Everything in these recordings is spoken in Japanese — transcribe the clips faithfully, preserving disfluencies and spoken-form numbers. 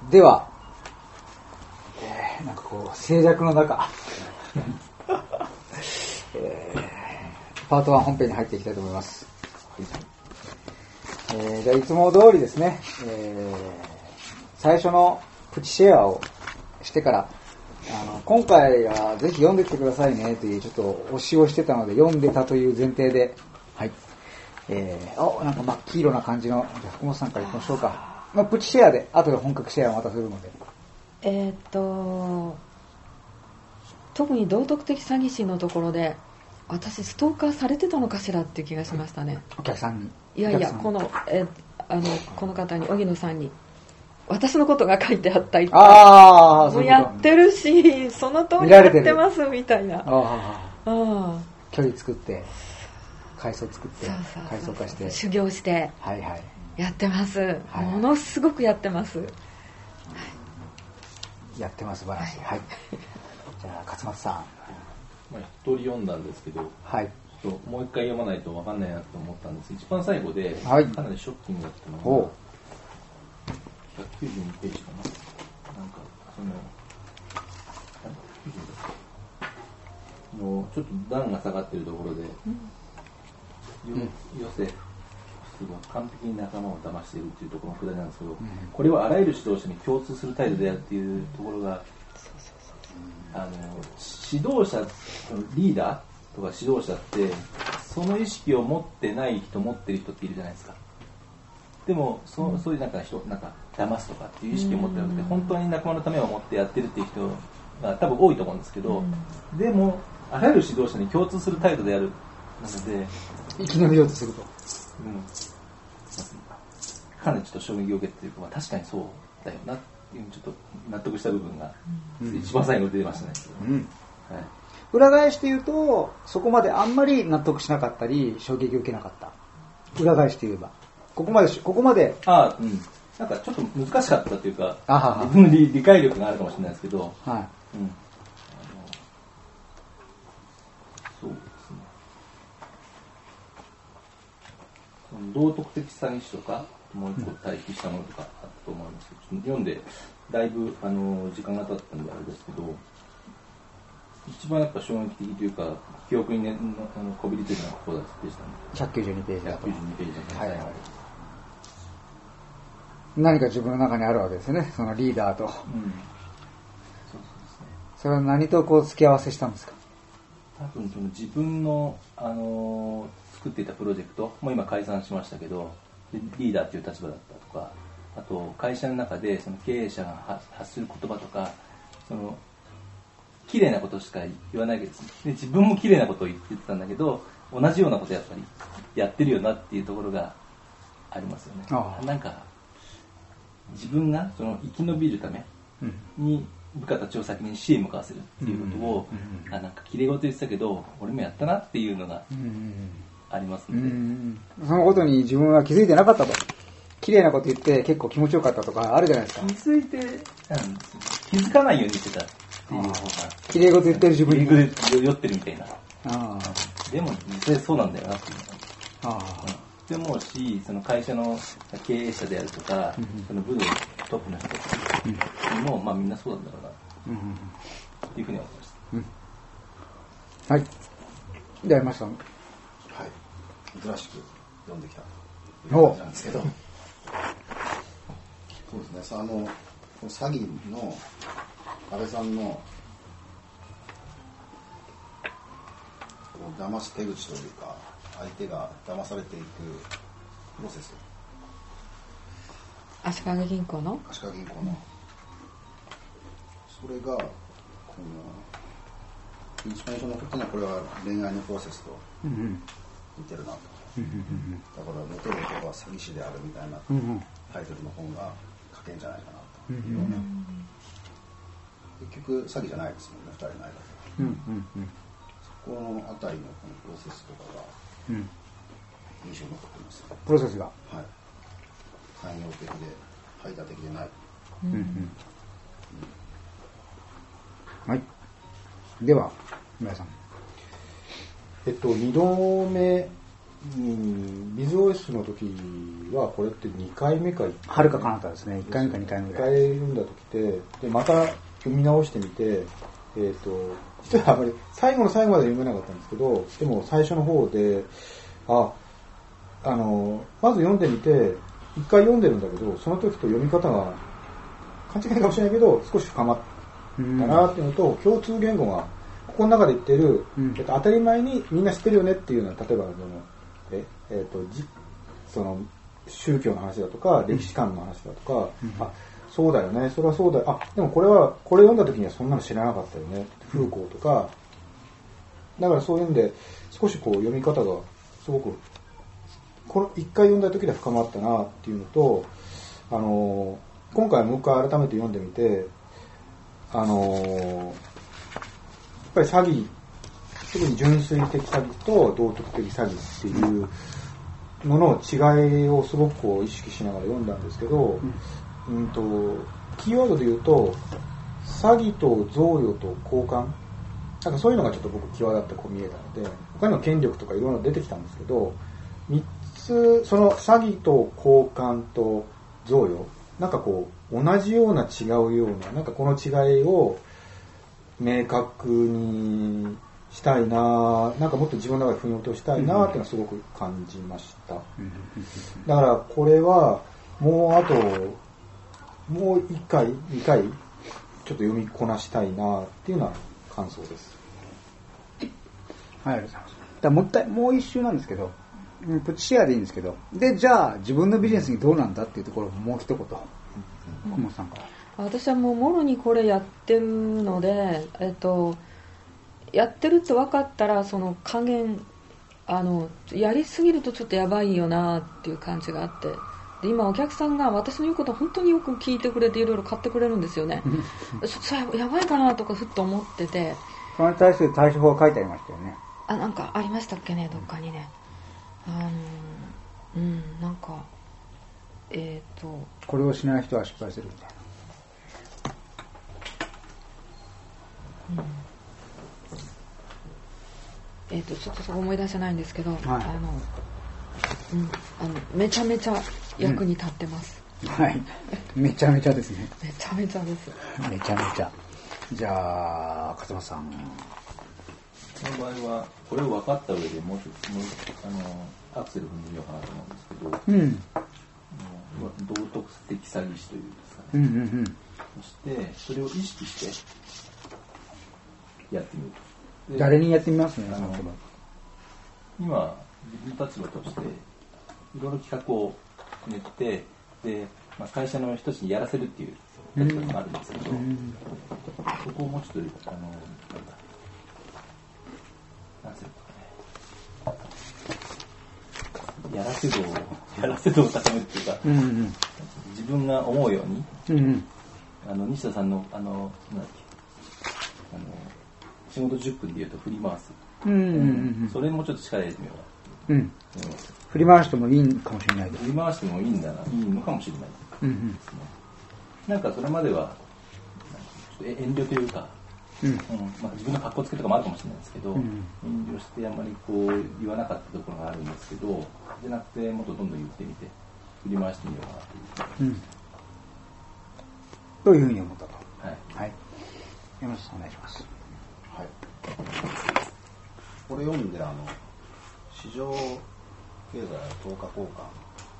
では、えー、なんかこう静寂の中、えー、パートワン本編に入っていきたいと思います。えー、じゃあいつも通りですね、えー、最初のプチシェアをしてから、あの今回はぜひ読んできてくださいねというちょっと推しをしてたので、読んでたという前提で、はい、えー、おなんか真っ黄色な感じの、じゃあ福本さんからいきましょうか。まあ、プチシェアで後で本格シェアをまたするので、 えー、っと特に道徳的詐欺師のところで私ストーカーされてたのかしらっていう気がしましたね。 お客さんに。 いやいや、このえあのこの方に、荻野さんに私のことが書いてあったり、 ああ、 もうやってるし、その通りやってますみたいな。 ああ、 距離作って階層作って階層化して修行して、 はいはい、 やってます、 はい、 ものすごくやってます、はい、 やってます。素晴らしい、はい、じゃあ勝松さん、 まあ、一人読んだんですけど、 はい、 ちょっともう一回読まないと分かんないなと思ったんです。一番最後で、 はい、 かなりショッキングだったのがひゃくきゅうじゅうにページかな。なんかそののちょっと段が下がっているところで、うん、ヨセフが完璧に仲間を騙しているというところのくだりなんですけど、うん、これはあらゆる指導者に共通する態度であるというところが、あの指導者、リーダーとか指導者ってその意識を持ってない人、持ってる人っているじゃないですか。でも そ, うそういうなんか人なんか騙すとかっていう意識を持ってなくて、本当に仲間のためを思ってやってるっていう人が多分多いと思うんですけど、でもあらゆる指導者に共通する態度であるなので、 生き延びようとすると、 うん、かなりちょっと衝撃を受けてというか、確かにそうだよなっていうちょっと納得した部分が一番最後に出てましたね、うんうん、はい、 裏返して言うとそこまであんまり納得しなかったり衝撃を受けなかった。裏返して言えばここまでここまであ、うん、なんかちょっと難しかったというか、 あはは自分の 理, 理解力があるかもしれないですけど、 はい、 うん、そうですね。道徳的詐欺師とかもう一個対比したものとかあったと思いますけど、読んでだいぶあの時間が経ったんであれですけど、一番やっぱ衝撃的というか記憶に、ね、あのこびりついたのがここでしたね。 ひゃくきゅうじゅうにページだと。 ひゃくきゅうじゅうにページだと、はいはい、 何か自分の中にあるわけですよね、そのリーダーと、うん、そうそうですね。それは何とこう付き合わせしたんですか。 多分その自分の、あのー、作っていたプロジェクトもう今解散しましたけど、リーダーという立場だったとか、あと会社の中でその経営者が発する言葉とか、その綺麗なことしか言わないわけですね。で自分も綺麗なことを言ってたんだけど、同じようなことやっぱりやってるよなっていうところがありますよね。ああ、なんか自分がその生き延びるために部下たちを先に死へ向かわせるっていうことを、うんうん、あなんか綺麗事言ってたけど俺もやったなっていうのがありますので、うんうんうん、そのことに自分は気づいてなかったと。綺麗なこと言って結構気持ちよかったとかあるじゃないですか。 気づいて、うん、気づかないようにしてたっていうのが、 綺麗事言ってる自分に綺麗事で酔ってるみたいな。あでも実際そうなんだよなっていうのが、あでもうし、その会社の経営者であるとか、うん、その部のトップの人も、うん、まあみんなそうなんだろうな、うん、っていうふうに思いました。うん、 はい。では山下さん。 はい。珍しく読んできたという感じなんですけど、そうですね。あのこの詐欺の安倍さんの騙す手口というか、相手が騙されていくプロセス。 足利銀行の足利銀行のそれがこの一番印象に残ってるのは、これは恋愛のプロセスと似てるなと、うんうん、だからモテる男は詐欺師であるみたいなタイトルの本が書けるんじゃないかなというような、うん、結局詐欺じゃないですもんね、ふたりの間で、うんうんうん、そこのあたりのこのプロセスとかが印象に残ってます、ね、 プロセスが、はい、 汎用的で排他的でない、 うんうんうん、はい。では村井さん。 えっとにどめうん、ビズ オーエス の時はこれってにかいめか、 はるか彼方ですね。いっかいめかにかいめぐらい。 いっかい読んだ時で、でまた読み直してみて、えっと、実はあまり最後の最後まで読めなかったんですけど、でも最初の方で、あ、あの、まず読んでみて、いっかい読んでるんだけど、その時と読み方が勘違いかもしれないけど、少し深まったなっていうのと、うん、共通言語が、ここの中で言ってる、うん、えっと、当たり前にみんな知ってるよねっていうのは、例えば、そのええっと、じその宗教の話だとか、歴史観の話だとか、うん、あ、そうだよね、それはそうだよ、あ、でもこれは、これ読んだ時にはそんなの知らなかったよね、フーコーとか、だからそういうんで、少しこう読み方がすごく、この一回読んだ時で深まったなっていうのと、あのー、今回もう一回改めて読んでみて、あのー、やっぱり詐欺、特に純粋的詐欺と道徳的詐欺っていうのの違いをすごくこう意識しながら読んだんですけど、うん、うんとキーワードで言うと詐欺と贈与と交換、なんかそういうのがちょっと僕際立ってこう見えたので、他にも権力とかいろいろ出てきたんですけど、みっつその詐欺と交換と贈与、なんかこう同じような違うような、なんかこの違いを明確にしたいな、なんかもっと自分の中で腑に落としたいなっていうのはすごく感じました。だからこれはもうあともういっかいにかいちょっと読みこなしたいなっていうような感想です。 はい、ありがとうございます。だもう一回もう一周なんですけど、プチシェアでいいんですけど、でじゃあ自分のビジネスにどうなんだっていうところをもう一言、小本さんから。 私はもうもろにこれやってるので、えっとやってるって分かったら、その加減、あのやりすぎるとちょっとやばいよなっていう感じがあって、で今お客さんが私の言うことを本当によく聞いてくれていろいろ買ってくれるんですよね。そそれやばいかなとかふっと思ってて、 それに対する対処法が書いてありましたよね。 あ、なんかありましたっけね、どっかにね。あのうんなんかえっ、ー、とこれをしない人は失敗するみたいな。 うんえー、とちょっとそこ思い出せないんですけど、はい、あのうん、あのめちゃめちゃ役に立ってます、 うん、はい、めちゃめちゃですね。 めちゃめちゃです。 めちゃめちゃ。じゃあ勝間さん、 その場合はこれを分かった上でもうちょっともうあのアクセル踏んでみようかなと思うんですけど、うん、道徳的詐欺師というんですかね、うんうんうん、そしてそれを意識してやってみる。 誰にやってみますね。 あの今自分の立場としていろいろ企画を練ってで、まあ、会社の人たちにやらせるっていう立場があるんですけど、うん、そこをもうちょっとあのなんだなんていうのかね、やらせ度をやらせ度を高めるっていうか、うんうん、自分が思うように、うんうん、あの西田さんのあのなんだっけあの仕事じゅっぷんで言うと振り回す、うんうんうん、それもちょっと力入れてみよう、うんうん、 振り回してもいいかもしれないです。 振り回してもいいんだな、いいのかもしれない、うんうん、なんかそれまではちょっと遠慮というか、うんうんまあ、自分の格好つけとかもあるかもしれないですけど、うん、遠慮してあんまりこう言わなかったところがあるんですけど、じゃなくてもっとどんどん言ってみて振り回してみようかなという、うん、 というふうに思ったと。 はい、 はい、山下さんお願いします。 はい、これ読んであの市場経済等価交換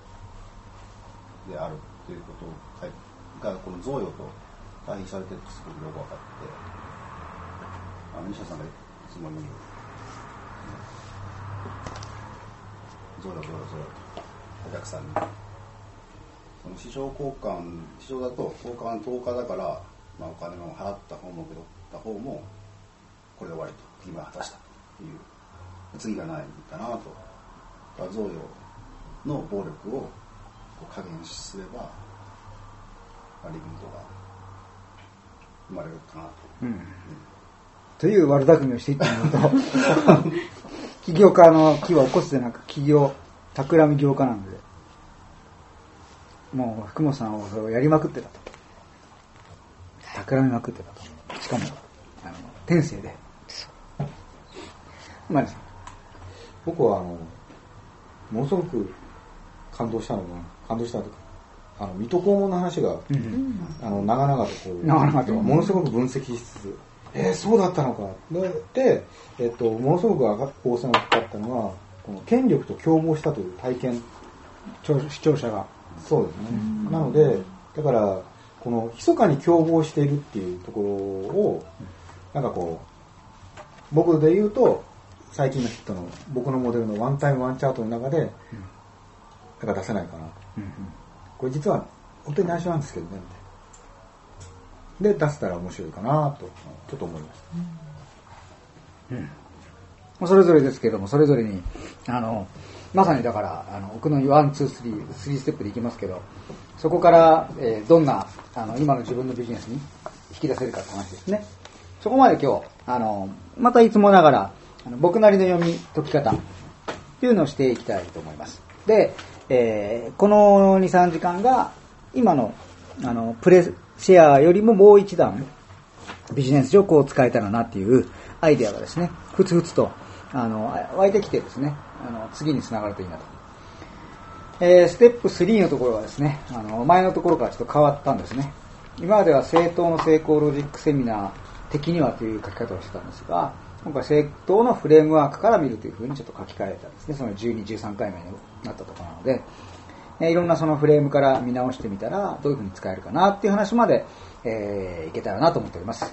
であるということがこの贈与と対比されてるってすごくよく分かって、あの西田さんがいつも言う贈与贈与贈与とお客さんにその市場交換、市場だと交換とおかだから、まあ、お金を払った方も受け取った方もこれで終わりと、義務を果たしたという次がないんだなと。贈与の暴力を加減すればリミットが生まれるかなと、うんうん、 という悪巧みをしていったのと起業家の気は起こすでなく起業企み業家なので、もう福本さんはそれをやりまくってたと、企みまくってたと、しかもあの天性で。 僕はあのものすごく感動したのが、感動したとか、あの、水戸黄門の話が、うん、あの、長々とこう、 長々とものすごく分析しつつ、えー、そうだったのか。で、えっと、ものすごく光線をかかったのは、この権力と共謀したという体験。 視聴者が。 そうですね。なので、だから、この、密かに共謀しているっていうところを、なんかこう、僕で言うと、最近のヒットの、僕のモデルのワンタイムワンチャートの中で、なんか出せないかなと。うんうん、これ実は、本当に内緒なんですけどね、みたいな。で、出せたら面白いかなと、ちょっと思いました。 うんうん、それぞれですけども、それぞれに、あの、まさにだから、あの、奥のワン、ツー、スリー、スリーステップでいきますけど、そこから、えー、どんな、あの、今の自分のビジネスに引き出せるかって話ですね。そこまで今日、あの、またいつもながら、あの僕なりの読み解き方っていうのをしていきたいと思います。で、えー、このに、さんじかんが、今の、あの、プレシェアよりももう一段、ビジネス上こう使えたらなっていうアイデアがですね、ふつふつと、あの、湧いてきてですね、あの、次につながるといいなと。えー、ステップスリーのところはですね、あの、前のところからちょっと変わったんですね。今までは正当の成功ロジックセミナー的にはという書き方をしてたんですが、今回正当のフレームワークから見るというふうにちょっと書き換えたんですね。そのじゅうに、じゅうさんかいめになったところなので、えー、いろんなそのフレームから見直してみたらどういうふうに使えるかなっていう話まで、えー、いけたらなと思っております。